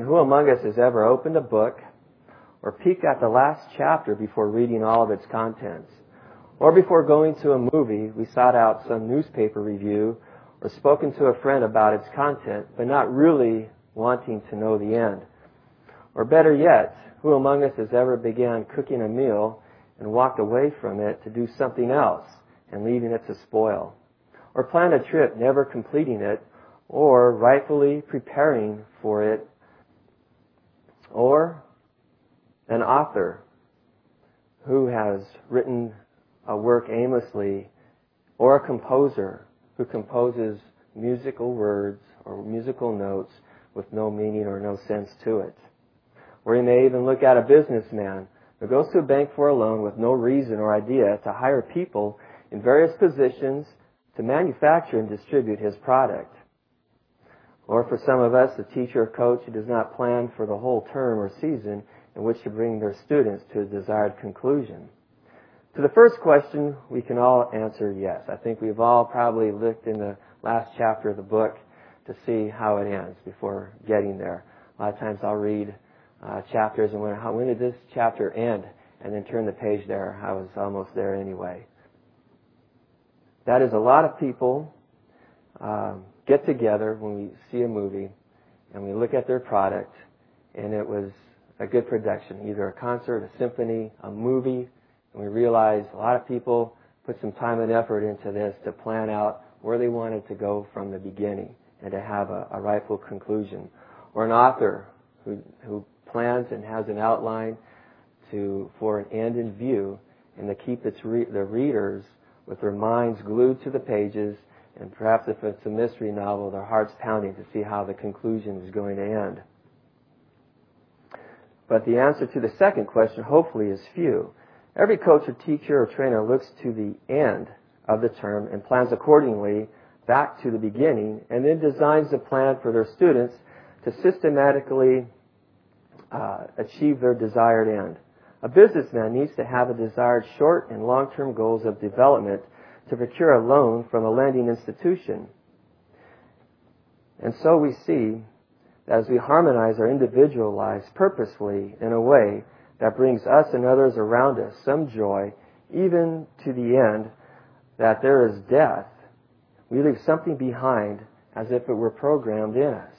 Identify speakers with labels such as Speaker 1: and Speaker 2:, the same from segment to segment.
Speaker 1: who among us has ever opened a book or peeked at the last chapter before reading all of its contents? Or before going to a movie, we sought out some newspaper review or spoken to a friend about its content, but not really wanting to know the end? Or better yet, who among us has ever began cooking a meal and walked away from it to do something else and leaving it to spoil? Or planned a trip, never completing it, or rightfully preparing for it? Or an author who has written a work aimlessly, or a composer who composes musical words or musical notes with no meaning or no sense to it. Or you may even look at a businessman who goes to a bank for a loan with no reason or idea to hire people in various positions to manufacture and distribute his product. Or for some of us, a teacher or coach who does not plan for the whole term or season in which to bring their students to a desired conclusion. To the first question, we can all answer yes. I think we've all probably looked in the last chapter of the book to see how it ends before getting there. A lot of times I'll read chapters and wonder, when did this chapter end? And then turn the page there. I was almost there anyway. That is, a lot of people get together when we see a movie and we look at their product and it was a good production, either a concert, a symphony, a movie, and we realize a lot of people put some time and effort into this to plan out where they wanted to go from the beginning and to have a rightful conclusion. Or an author who plans and has an outline for an end in view and to keep the readers with their minds glued to the pages, and perhaps if it's a mystery novel, their hearts pounding to see how the conclusion is going to end. But the answer to the second question, hopefully, is few. Every coach or teacher or trainer looks to the end of the term and plans accordingly back to the beginning, and then designs a plan for their students to systematically achieve their desired end. A businessman needs to have a desired short and long-term goals of development to procure a loan from a lending institution. And so we see that as we harmonize our individual lives purposefully in a way that brings us and others around us some joy, even to the end that there is death, we leave something behind as if it were programmed in us.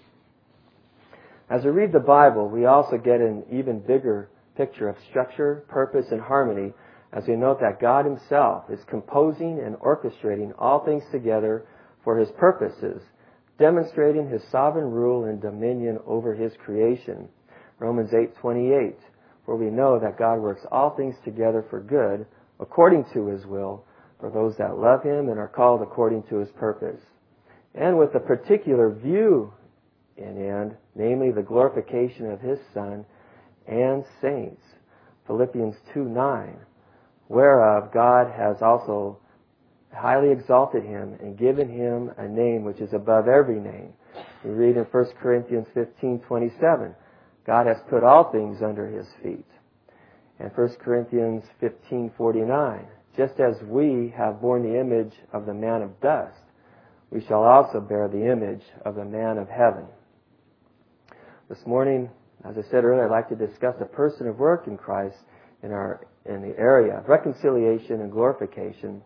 Speaker 1: As we read the Bible, we also get an even bigger picture of structure, purpose, and harmony as we note that God Himself is composing and orchestrating all things together for His purposes, demonstrating His sovereign rule and dominion over His creation. Romans 8:28, where we know that God works all things together for good, according to His will, for those that love Him and are called according to His purpose. And with a particular view in end, namely the glorification of His Son and saints. Philippians 2:9, whereof God has also highly exalted Him and given Him a name which is above every name. We read in 1 Corinthians 15:27, God has put all things under His feet. And 1 Corinthians 15:49, just as we have borne the image of the man of dust, we shall also bear the image of the man of heaven. This morning, as I said earlier, I'd like to discuss a person of work in Christ in the area of reconciliation and glorification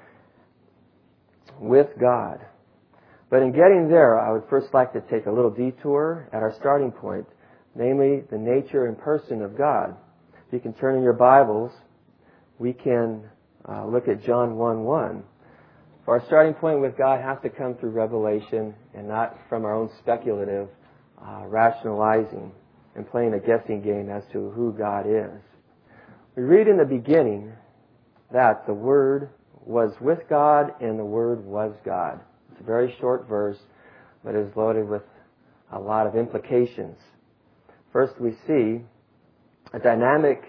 Speaker 1: with God. But in getting there, I would first like to take a little detour at our starting point, namely the nature and person of God. If you can turn in your Bibles, we can look at John 1:1. For our starting point with God has to come through revelation and not from our own speculative rationalizing and playing a guessing game as to who God is. We read in the beginning that the Word was with God and the Word was God. It's a very short verse, but it is loaded with a lot of implications. First, we see a dynamic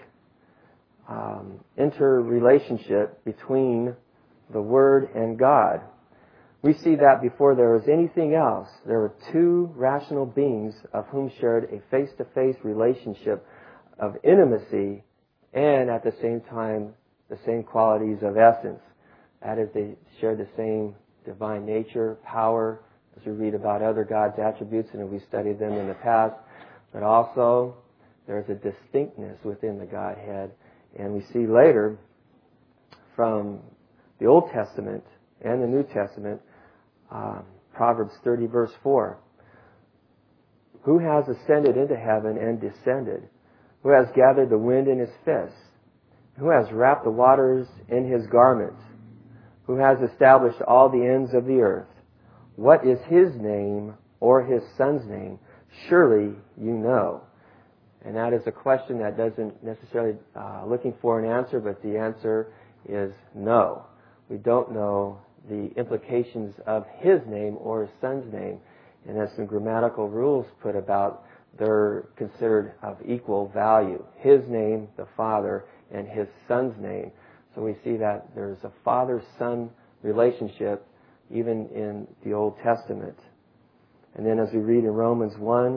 Speaker 1: interrelationship between the Word and God. We see that before there was anything else, there were two rational beings of whom shared a face-to-face relationship of intimacy and at the same time the same qualities of essence. That is, they shared the same divine nature, power, as we read about other God's attributes and we studied them in the past. but also there's a distinctness within the Godhead. And we see later from the Old Testament and the New Testament, Proverbs 30 verse 4. Who has ascended into heaven and descended? Who has gathered the wind in his fist? Who has wrapped the waters in his garments? Who has established all the ends of the earth? What is his name or his son's name? Surely you know. And that is a question that doesn't necessarily looking for an answer, but the answer is no. We don't know the implications of his name or his son's name. And there's some grammatical rules put about they're considered of equal value. His name, the Father, and his son's name. So we see that there's a father-son relationship even in the Old Testament. And then as we read in Romans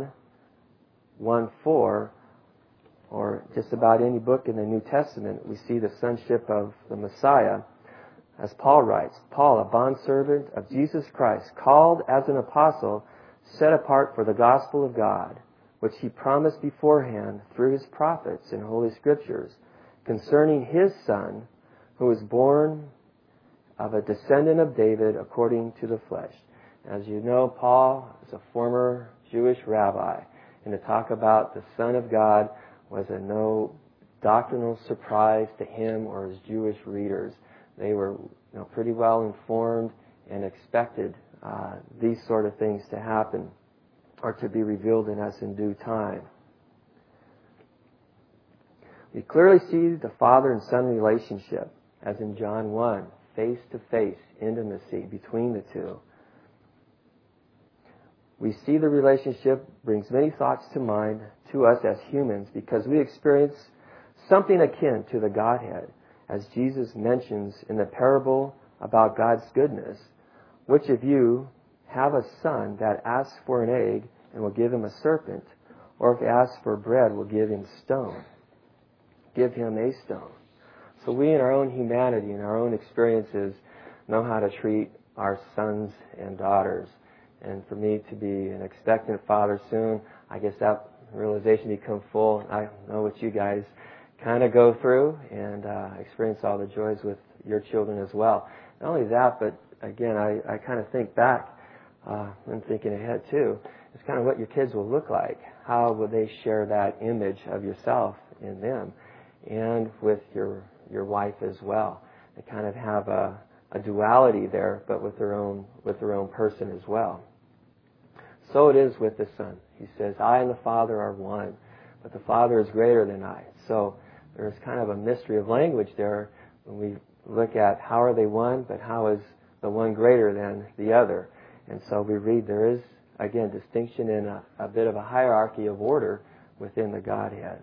Speaker 1: 1:4, or just about any book in the New Testament, we see the sonship of the Messiah. As Paul writes, Paul, a bondservant of Jesus Christ, called as an apostle, set apart for the gospel of God, which he promised beforehand through his prophets in Holy Scriptures, concerning his Son, who was born of a descendant of David according to the flesh. As you know, Paul is a former Jewish rabbi, and to talk about the Son of God was a no doctrinal surprise to him or his Jewish readers. They were pretty well informed and expected these sort of things to happen or to be revealed in us in due time. We clearly see the father and son relationship, as in John 1, face-to-face intimacy between the two. We see the relationship brings many thoughts to mind to us as humans because we experience something akin to the Godhead, as Jesus mentions in the parable about God's goodness. Which of you have a son that asks for an egg and will give him a serpent, or if he asks for bread will give him stone? Give him a stone. So we in our own humanity, in our own experiences, know how to treat our sons and daughters. And for me to be an expectant father soon, I guess that realization becomes full. I know what you guys kind of go through and experience all the joys with your children as well. Not only that, but again, I kind of think back and thinking ahead too. It's kind of what your kids will look like. How will they share that image of yourself in them, and with your wife as well? They kind of have a duality there, but with their own person as well. So it is with the Son. He says, I and the Father are one, but the Father is greater than I. So there's kind of a mystery of language there when we look at how are they one, but how is the one greater than the other. And so we read there is, again, distinction in a bit of a hierarchy of order within the Godhead.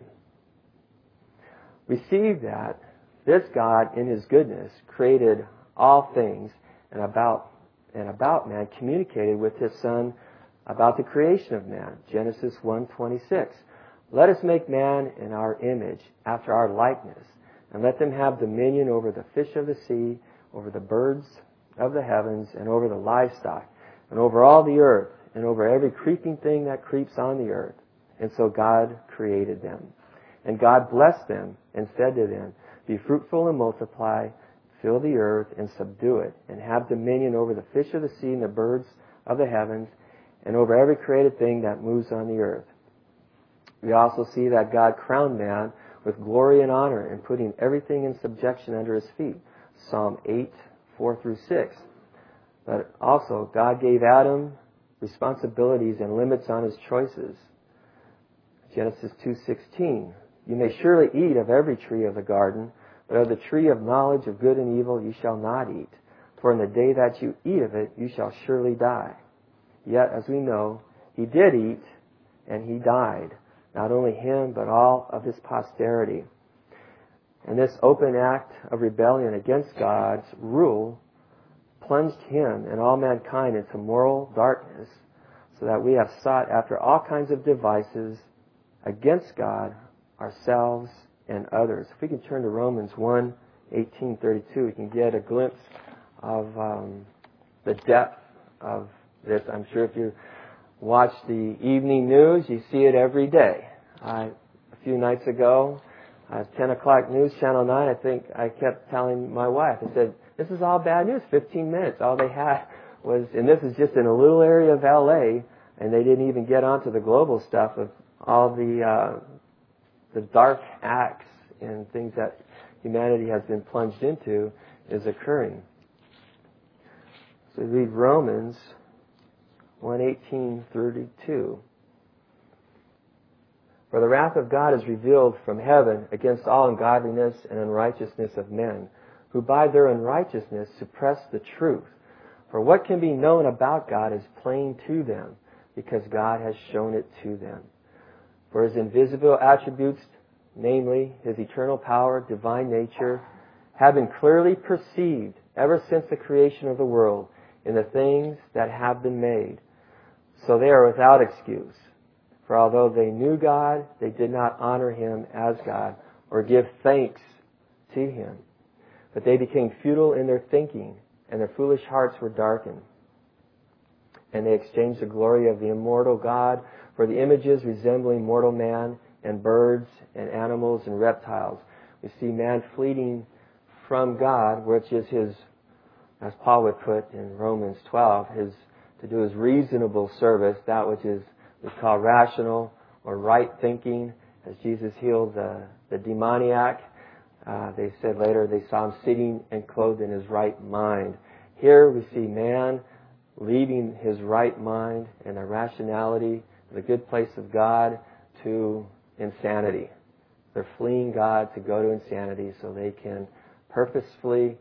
Speaker 1: We see that this God, in His goodness, created all things, and about man, communicated with His Son about the creation of man. Genesis 1:26. Let us make man in our image, after our likeness, and let them have dominion over the fish of the sea, over the birds of the heavens, and over the livestock, and over all the earth, and over every creeping thing that creeps on the earth. And so God created them. And God blessed them and said to them, be fruitful and multiply, fill the earth and subdue it, and have dominion over the fish of the sea and the birds of the heavens, and over every created thing that moves on the earth. We also see that God crowned man with glory and honor and putting everything in subjection under his feet. Psalm 8:4-6. But also, God gave Adam responsibilities and limits on his choices. Genesis 2:16. You may surely eat of every tree of the garden, but of the tree of knowledge of good and evil you shall not eat. For in the day that you eat of it, you shall surely die. Yet, as we know, he did eat, and he died. Not only him, but all of his posterity. And this open act of rebellion against God's rule plunged him and all mankind into moral darkness, so that we have sought after all kinds of devices against God, ourselves, and others. If we can turn to Romans 1:18-32, we can get a glimpse of the depth of this. I'm sure if you watch the evening news, you see it every day. A few nights ago, 10 o'clock news, Channel 9, I think I kept telling my wife, I said, this is all bad news, 15 minutes. All they had was, and this is just in a little area of L.A., and they didn't even get onto the global stuff of all the dark acts and things that humanity has been plunged into is occurring. So we read Romans 1:18-32. For the wrath of God is revealed from heaven against all ungodliness and unrighteousness of men, who by their unrighteousness suppress the truth. For what can be known about God is plain to them, because God has shown it to them. For His invisible attributes, namely His eternal power, divine nature, have been clearly perceived ever since the creation of the world in the things that have been made. So they are without excuse. For although they knew God, they did not honor Him as God or give thanks to Him. But they became futile in their thinking, and their foolish hearts were darkened. And they exchanged the glory of the immortal God for the images resembling mortal man and birds and animals and reptiles. We see man fleeing from God, which is his, as Paul would put in Romans 12, to do his reasonable service, that which is we call rational or right thinking. As Jesus healed the demoniac, they said later they saw him sitting and clothed in his right mind. Here we see man leaving his right mind and the rationality, the good place of God, to insanity. They're fleeing God to go to insanity so they can purposefully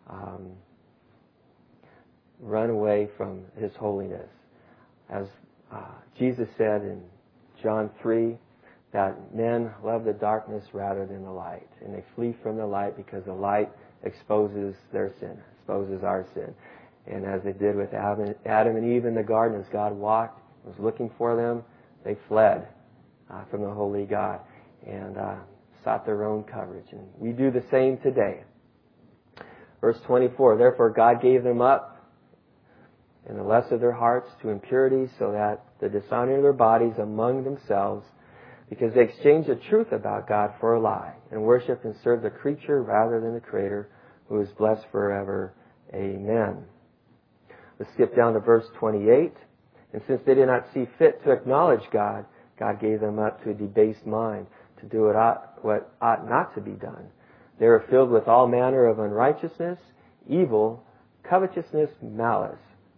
Speaker 1: run away from His holiness. As Jesus said in John 3, that men love the darkness rather than the light. And they flee from the light because the light exposes their sin, exposes our sin. And as they did with Adam and Eve in the garden, as God walked, was looking for them, they fled from the holy God and sought their own coverage. And we do the same today. Verse 24, therefore God gave them up in the lust of their hearts to impurity, so that the dishonoring of their bodies among themselves, because they exchanged the truth about God for a lie, and worshipped and served the creature rather than the Creator, who is blessed forever. Amen. Let's skip down to verse 28. And since they did not see fit to acknowledge God, God gave them up to a debased mind, to do what ought not to be done. They were filled with all manner of unrighteousness, evil, covetousness, malice.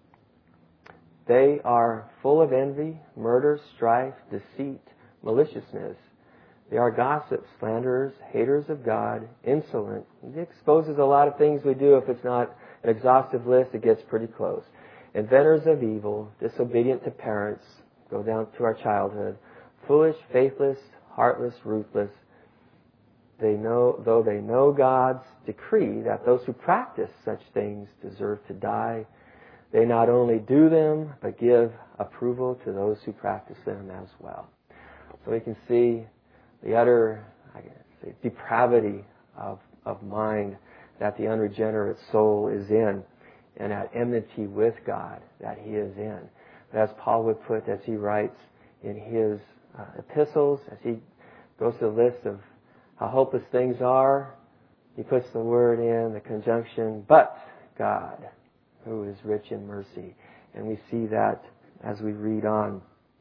Speaker 1: They are full of envy, murder, strife, deceit, maliciousness. They are gossips, slanderers, haters of God, insolent. It exposes a lot of things we do. If it's not an exhaustive list, it gets pretty close. Inventors of evil, disobedient to parents, go down to our childhood, foolish, faithless, heartless, ruthless. Though they know God's decree that those who practice such things deserve to die, they not only do them, but give approval to those who practice them as well. So we can see the utter depravity of mind that the unregenerate soul is in, and at enmity with God that he is in. But as Paul would put, as he writes in his epistles, as he goes to the list of how hopeless things are, he puts the word in, the conjunction, but God, who is rich in mercy. And we see that as we read on.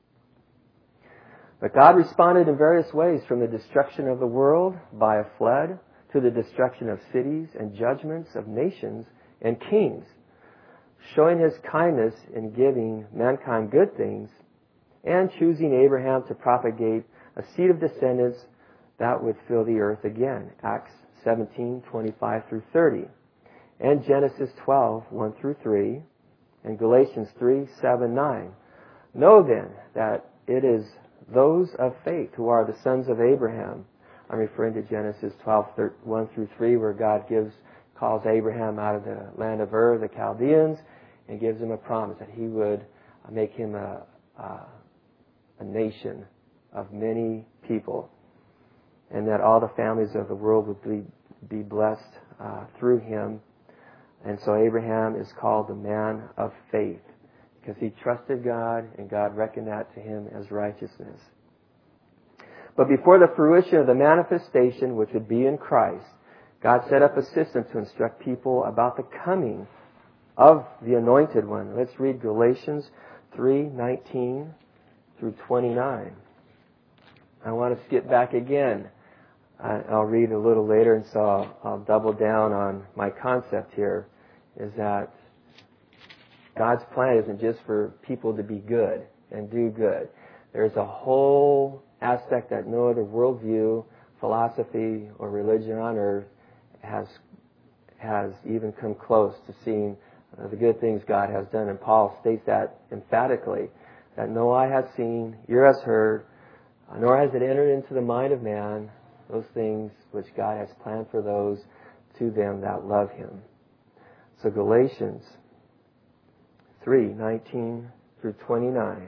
Speaker 1: But God responded in various ways, from the destruction of the world by a flood to the destruction of cities and judgments of nations and kings, showing His kindness in giving mankind good things and choosing Abraham to propagate a seed of descendants that would fill the earth again. Acts 17:25 through 30. And Genesis 12:1 through 3. And Galatians 3:7-9. Know then that it is those of faith who are the sons of Abraham. I'm referring to Genesis 12:1 through 3, where God calls Abraham out of the land of Ur, the Chaldeans, and gives him a promise that He would make him a nation of many people, and that all the families of the world would be blessed through him. And so Abraham is called the man of faith, because he trusted God and God reckoned that to him as righteousness. But before the fruition of the manifestation, which would be in Christ, God set up a system to instruct people about the coming of the Anointed One. Let's read Galatians 3:19 through 29. I want to skip back again. I'll read a little later, and so I'll double down on my concept here, is that God's plan isn't just for people to be good and do good. There's a whole aspect that no other worldview, philosophy, or religion on earth has even come close to seeing the good things God has done. And Paul states that emphatically, that no eye has seen, ear has heard, nor has it entered into the mind of man those things which God has planned for those to them that love Him. So Galatians 3:19 through 29.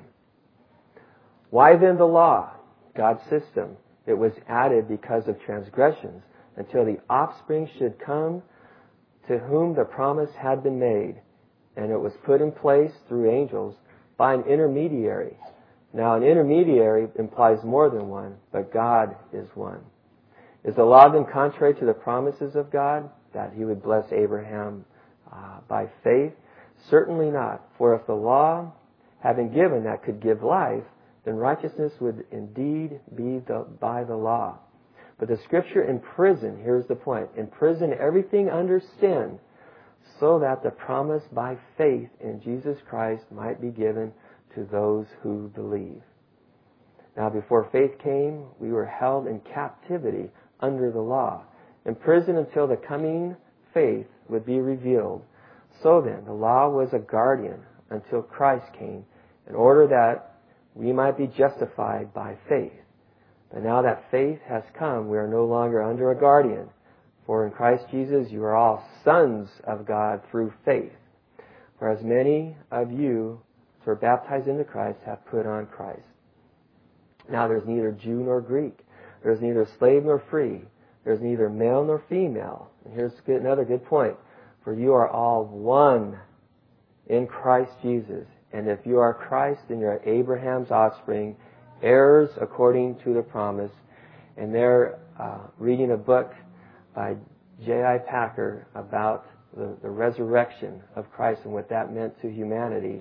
Speaker 1: Why then the law? God's system. It was added because of transgressions, until the offspring should come to whom the promise had been made. And it was put in place through angels by an intermediary. Now an intermediary implies more than one, but God is one. Is the law then contrary to the promises of God, that He would bless Abraham by faith? Certainly not. For if the law, having given that could give life, then righteousness would indeed be by the law. But the Scripture imprisoned, here's the point, imprisoned everything under sin, so that the promise by faith in Jesus Christ might be given to those who believe. Now before faith came, we were held in captivity under the law, imprisoned until the coming faith would be revealed. So then, the law was a guardian until Christ came, in order that we might be justified by faith. But now that faith has come, we are no longer under a guardian. For in Christ Jesus you are all sons of God through faith. For as many of you who are baptized into Christ have put on Christ. Now there's neither Jew nor Greek. There's neither slave nor free. There's neither male nor female. And here's another good point. For you are all one in Christ Jesus. And if you are Christ, then you are Abraham's offspring, heirs according to the promise. And they're reading a book by J.I. Packer about the resurrection of Christ and what that meant to humanity.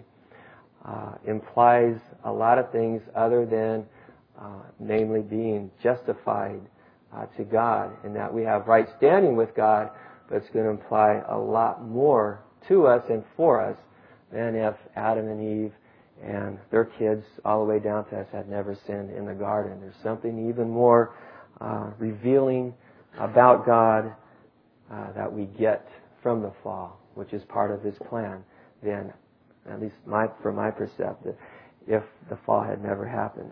Speaker 1: Implies a lot of things other than namely being justified to God, and that we have right standing with God, but it's going to imply a lot more to us and for us than if Adam and Eve and their kids all the way down to us had never sinned in the garden. There's something even more revealing about God that we get from the fall, which is part of His plan, than, at least from my perspective, if the fall had never happened.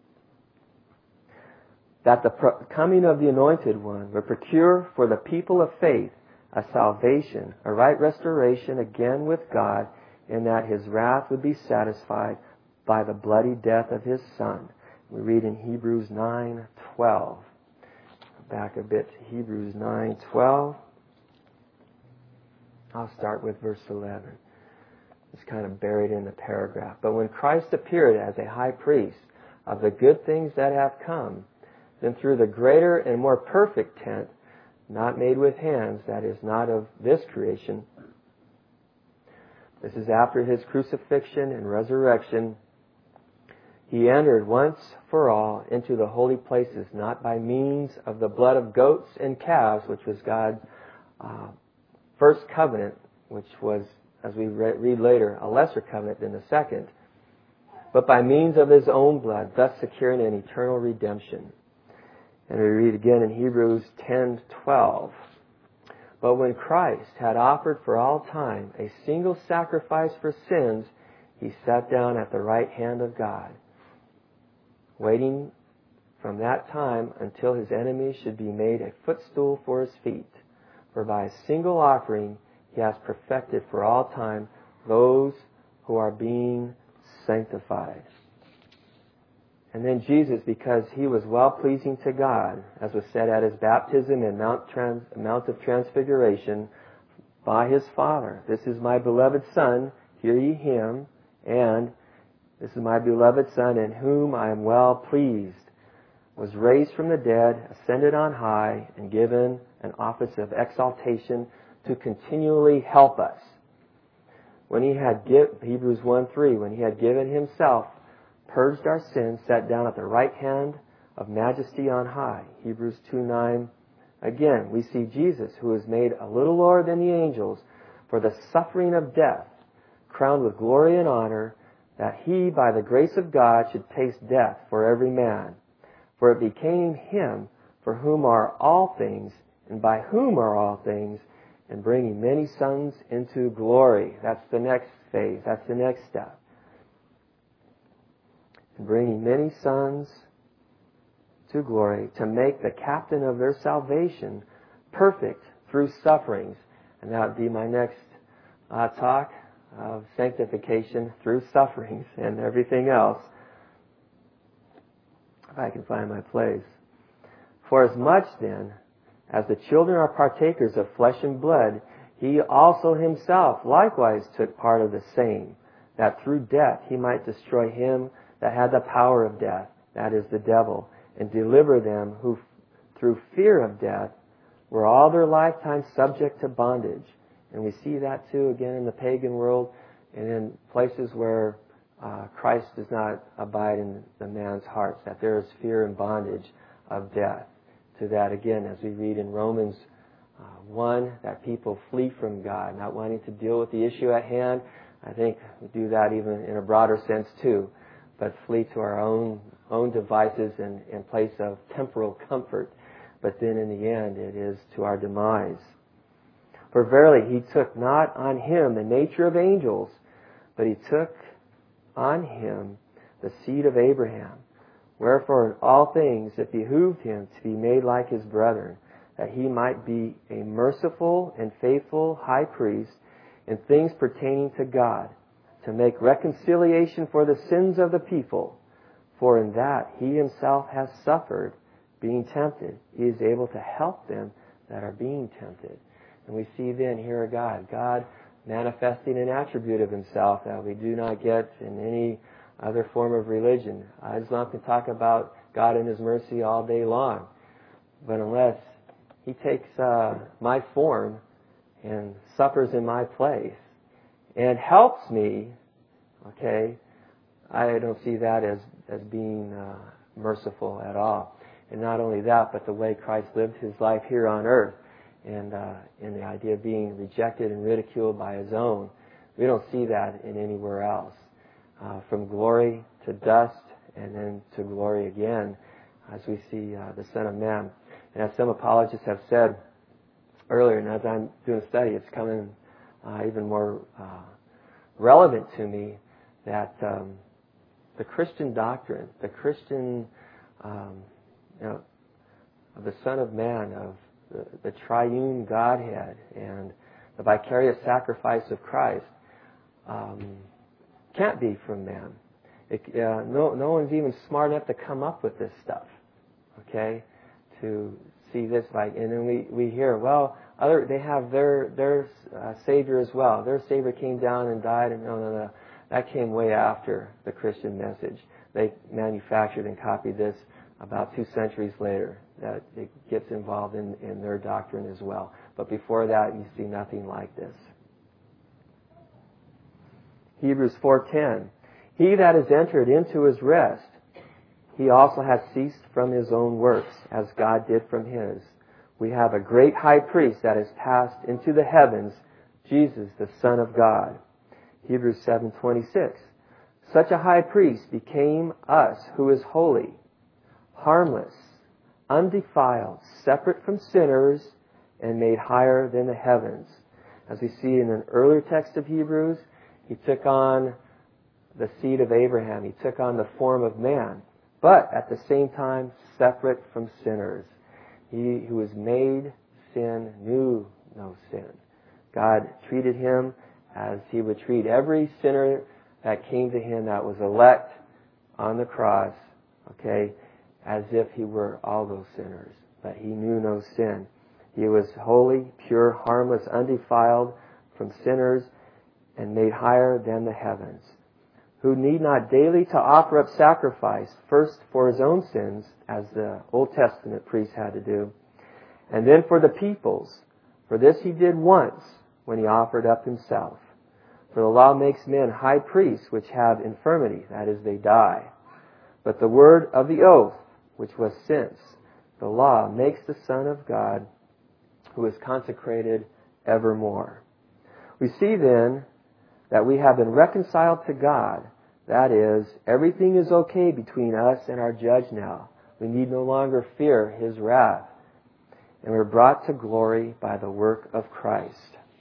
Speaker 1: That the coming of the Anointed One would procure for the people of faith a salvation, a right restoration again with God, in that His wrath would be satisfied by the bloody death of His Son. We read in Hebrews 9:12. Back a bit to Hebrews 9:12. I'll start with verse 11. It's kind of buried in the paragraph. But when Christ appeared as a high priest of the good things that have come, then through the greater and more perfect tent, not made with hands, that is not of this creation. This is after His crucifixion and resurrection. He entered once for all into the holy places, not by means of the blood of goats and calves, which was God's first covenant, which was, as we read later, a lesser covenant than the second, but by means of His own blood, thus securing an eternal redemption. And we read again in Hebrews 10:12. But when Christ had offered for all time a single sacrifice for sins, He sat down at the right hand of God, waiting from that time until His enemies should be made a footstool for His feet. For by a single offering He has perfected for all time those who are being sanctified. And then Jesus, because He was well-pleasing to God, as was said at His baptism in Mount of Transfiguration by His Father, "This is my beloved Son, hear ye Him." And this is my beloved Son, in whom I am well pleased, was raised from the dead, ascended on high, and given an office of exaltation to continually help us. When he had Hebrews 1:3, when he had given himself, purged our sins, sat down at the right hand of majesty on high. Hebrews 2:9. Again, we see Jesus, who is made a little lower than the angels for the suffering of death, crowned with glory and honor, that he, by the grace of God, should taste death for every man. For it became him for whom are all things, and by whom are all things, and bringing many sons into glory. That's the next phase. That's the next step. And bringing many sons to glory, to make the captain of their salvation perfect through sufferings. And that would be my next talk of sanctification through sufferings and everything else. If I can find my place. For as much then as the children are partakers of flesh and blood, he also himself likewise took part of the same, that through death he might destroy him that had the power of death, that is the devil, and deliver them who through fear of death were all their lifetime subject to bondage. And we see that too again in the pagan world and in places where Christ does not abide in the man's hearts, that there is fear and bondage of death. To that again, as we read in Romans 1, that people flee from God, not wanting to deal with the issue at hand. I think we do that even in a broader sense too, but flee to our own devices in place of temporal comfort. But then in the end, it is to our demise. For verily he took not on him the nature of angels, but he took on him the seed of Abraham. Wherefore in all things it behooved him to be made like his brethren, that he might be a merciful and faithful high priest in things pertaining to God, to make reconciliation for the sins of the people. For in that he himself has suffered, being tempted, he is able to help them that are being tempted. And we see then here a God manifesting an attribute of himself that we do not get in any other form of religion. Islam can talk about God and his mercy all day long, but unless he takes my form and suffers in my place and helps me, okay, I don't see that as being merciful at all. And not only that, but the way Christ lived his life here on earth, and in the idea of being rejected and ridiculed by his own. We don't see that in anywhere else. From glory to dust and then to glory again, as we see the Son of Man. And as some apologists have said earlier, and as I'm doing a study, it's coming even more relevant to me that the Christian doctrine, the Christian of the Son of Man, of the triune Godhead, and the vicarious sacrifice of Christ can't be from man. No one's even smart enough to come up with this stuff, okay? To see this and then we hear, well, they have their Savior as well. Their Savior came down and died, and no. That came way after the Christian message. They manufactured and copied this about 2 centuries later. That it gets involved in their doctrine as well. But before that, you see nothing like this. Hebrews 4:10. He that is entered into his rest, he also has ceased from his own works, as God did from his. We have a great high priest that has passed into the heavens, Jesus, the Son of God. Hebrews 7:26. Such a high priest became us, who is holy, harmless, undefiled, separate from sinners, and made higher than the heavens. As we see in an earlier text of Hebrews, he took on the seed of Abraham. He took on the form of man, but at the same time separate from sinners. He who was made sin knew no sin. God treated him as he would treat every sinner that came to him that was elect on the cross, okay, as if he were all those sinners. But he knew no sin. He was holy, pure, harmless, undefiled from sinners, and made higher than the heavens. who need not daily to offer up sacrifice, first for his own sins, as the Old Testament priests had to do, and then for the people's. For this he did once, when he offered up himself. For the law makes men high priests which have infirmity, that is, they die. But the word of the oath, which was since the law, makes the Son of God, who is consecrated evermore. We see then that we have been reconciled to God. That is, everything is okay between us and our judge now. We need no longer fear his wrath. And we're brought to glory by the work of Christ.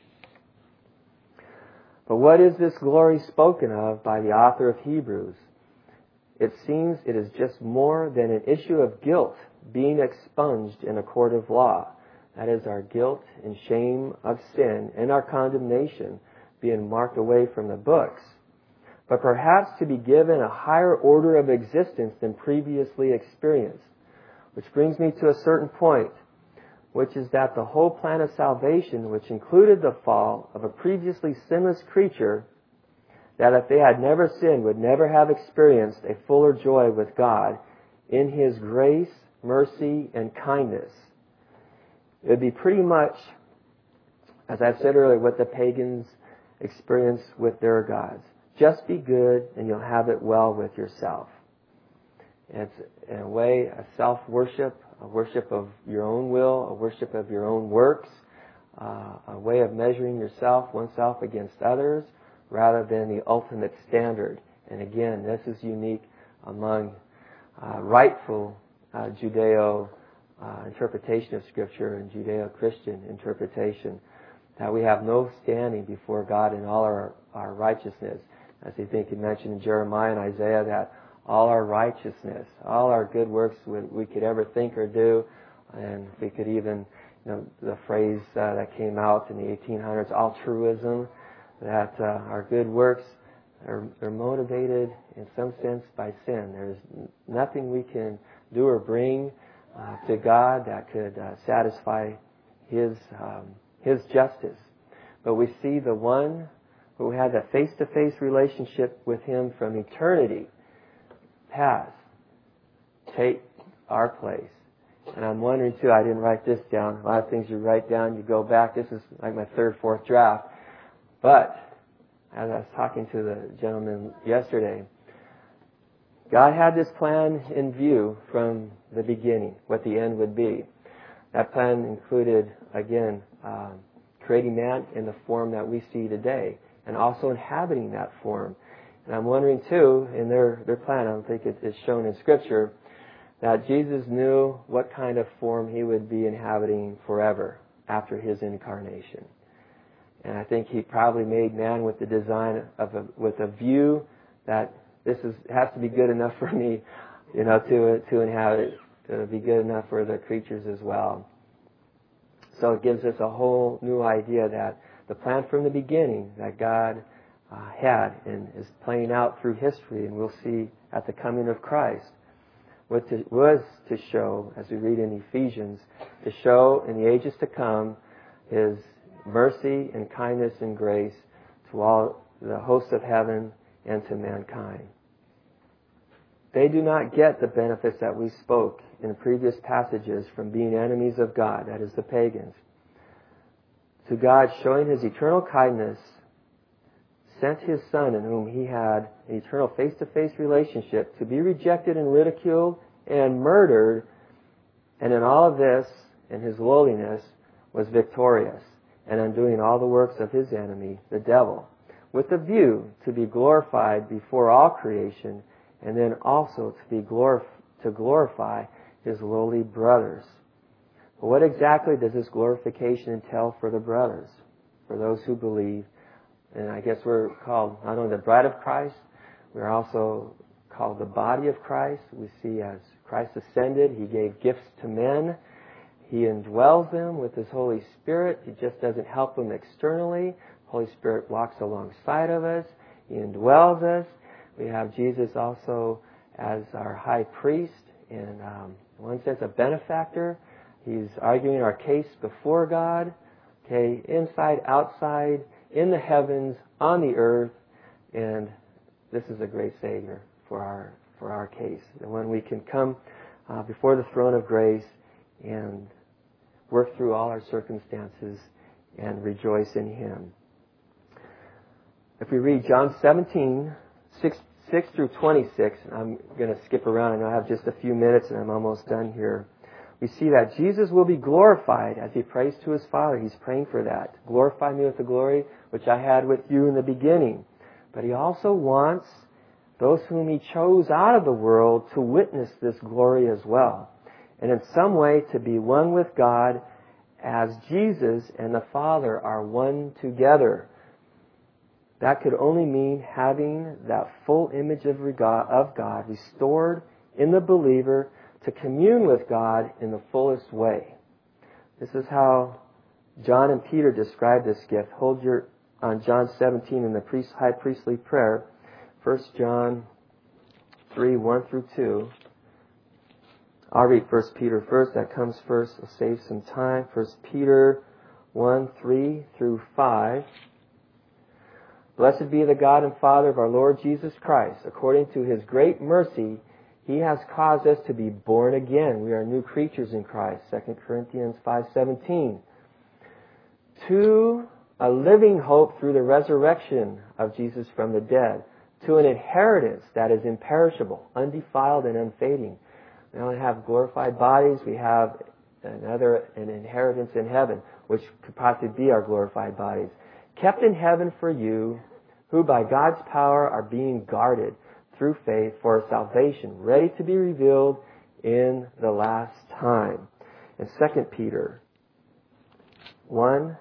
Speaker 1: But what is this glory spoken of by the author of Hebrews? It seems it is just more than an issue of guilt being expunged in a court of law. That is, our guilt and shame of sin and our condemnation being marked away from the books. But perhaps to be given a higher order of existence than previously experienced. Which brings me to a certain point, which is that the whole plan of salvation, which included the fall of a previously sinless creature, that if they had never sinned, would never have experienced a fuller joy with God in His grace, mercy, and kindness. It would be pretty much, as I've said earlier, what the pagans experience with their gods. Just be good and you'll have it well with yourself. It's, in a way, a self-worship, a worship of your own will, a worship of your own works, a way of measuring oneself against others, rather than the ultimate standard. And again, this is unique among rightful Judeo interpretation of Scripture and Judeo-Christian interpretation, that we have no standing before God in all our righteousness. As I think you mentioned in Jeremiah and Isaiah, that all our righteousness, all our good works we could ever think or do, and we could even, the phrase that came out in the 1800s, altruism, that our good works are motivated in some sense by sin. There's nothing we can do or bring to God that could satisfy His justice. But we see the one who had a face-to-face relationship with Him from eternity past take our place. And I'm wondering too, I didn't write this down. A lot of things you write down, you go back. This is like my third, fourth draft. But as I was talking to the gentleman yesterday, God had this plan in view from the beginning, what the end would be. That plan included, again, creating man in the form that we see today, and also inhabiting that form. And I'm wondering too, in their plan, I don't think it's shown in Scripture, that Jesus knew what kind of form He would be inhabiting forever after His incarnation. And I think He probably made man with the design with a view that this has to be good enough for me, to inhabit, to be good enough for the creatures as well. So it gives us a whole new idea that the plan from the beginning that God had and is playing out through history, and we'll see at the coming of Christ, was to show, as we read in Ephesians, to show in the ages to come His mercy and kindness and grace to all the hosts of heaven and to mankind. They do not get the benefits that we spoke in previous passages from being enemies of God, that is the pagans. To God showing His eternal kindness, sent His Son in whom He had an eternal face-to-face relationship to be rejected and ridiculed and murdered, and in all of this, in His lowliness, was victorious and undoing all the works of His enemy, the devil, with a view to be glorified before all creation, and then also to glorify His lowly brothers. But what exactly does this glorification entail for the brothers, for those who believe? And I guess we're called not only the bride of Christ, we're also called the body of Christ. We see as Christ ascended, He gave gifts to men. He indwells them with His Holy Spirit. He just doesn't help them externally. The Holy Spirit walks alongside of us. He indwells us. We have Jesus also as our high priest, and in one sense a benefactor. He's arguing our case before God, inside, outside, in the heavens, on the earth, and this is a great Savior for our case. And when we can come before the throne of grace and work through all our circumstances and rejoice in Him. If we read John 17, 6 through 26, I'm going to skip around. I know I have just a few minutes and I'm almost done here. We see that Jesus will be glorified as He prays to His Father. He's praying for that. Glorify me with the glory which I had with you in the beginning. But He also wants those whom He chose out of the world to witness this glory as well. And in some way to be one with God as Jesus and the Father are one together. That could only mean having that full image of God restored in the believer to commune with God in the fullest way. This is how John and Peter describe this gift. Hold your on John 17 in the high priestly prayer. 1 John 3, 1 through 2. I'll read 1 Peter first. That comes first. I'll save some time. 1 Peter 1, 3 through 5. Blessed be the God and Father of our Lord Jesus Christ. According to His great mercy, He has caused us to be born again. We are new creatures in Christ. 2 Corinthians 5:17. To a living hope through the resurrection of Jesus from the dead. To an inheritance that is imperishable, undefiled, and unfading. We don't have glorified bodies. We have an inheritance in heaven, which could possibly be our glorified bodies. Kept in heaven for you, who by God's power are being guarded through faith for salvation, ready to be revealed in the last time. In 2 Peter 1,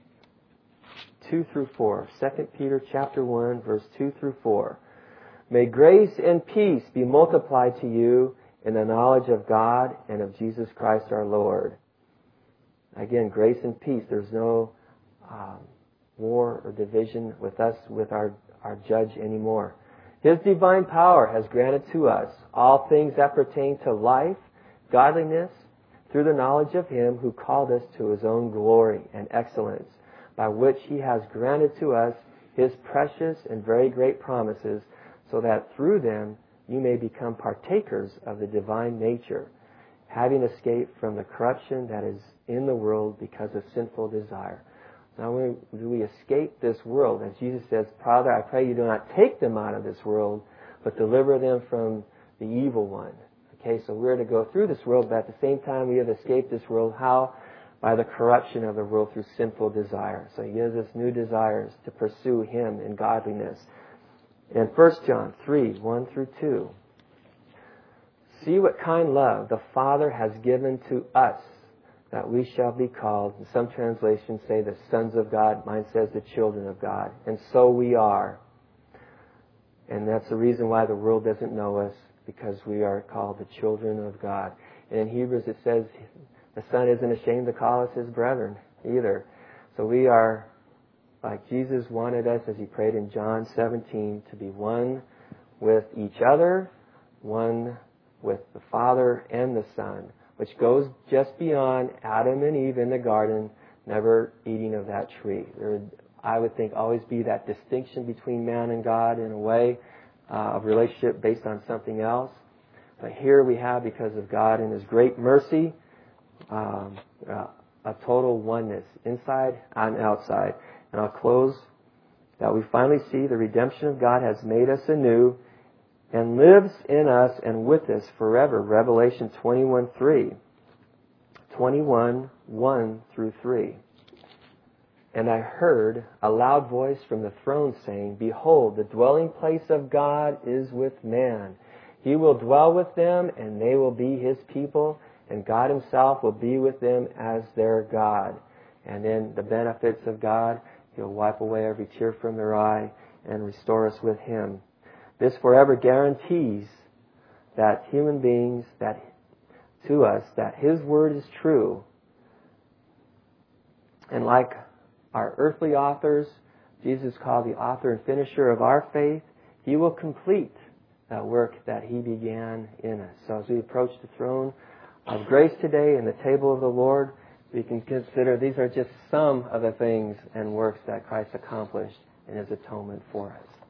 Speaker 1: 2 through 4. 2 Peter chapter 1, verse 2 through 4. May grace and peace be multiplied to you in the knowledge of God and of Jesus Christ our Lord. Again, grace and peace. There's no war or division with us, with our judge anymore. His divine power has granted to us all things that pertain to life, godliness, through the knowledge of Him who called us to His own glory and excellence, by which He has granted to us His precious and very great promises, so that through them you may become partakers of the divine nature, having escaped from the corruption that is in the world because of sinful desire. Not only do we escape this world, as Jesus says, Father, I pray you do not take them out of this world, but deliver them from the evil one. Okay, so we're to go through this world, but at the same time we have escaped this world. How? By the corruption of the world through sinful desire. So He gives us new desires to pursue Him in godliness. In 1 John 3, 1 through 2. See what kind love the Father has given to us, that we shall be called, some translations say the sons of God, mine says the children of God. And so we are. And that's the reason why the world doesn't know us, because we are called the children of God. And in Hebrews it says the Son isn't ashamed to call us His brethren either. So we are, like Jesus wanted us, as He prayed in John 17, to be one with each other, one with the Father and the Son, which goes just beyond Adam and Eve in the garden, never eating of that tree. There would, I would think, always be that distinction between man and God in a way of relationship based on something else. But here we have, because of God and His great mercy, a total oneness, inside and outside. And I'll close that we finally see the redemption of God has made us anew and lives in us and with us forever. Revelation 21:3. 21, 1 through 3. And I heard a loud voice from the throne saying, Behold, the dwelling place of God is with man. He will dwell with them, and they will be His people, and God Himself will be with them as their God. And then the benefits of God, He'll wipe away every tear from their eye and restore us with Him. This forever guarantees that human beings, to us, that His Word is true. And like our earthly authors, Jesus called the author and finisher of our faith, He will complete that work that He began in us. So as we approach the throne of grace today and the table of the Lord, we can consider these are just some of the things and works that Christ accomplished in His atonement for us.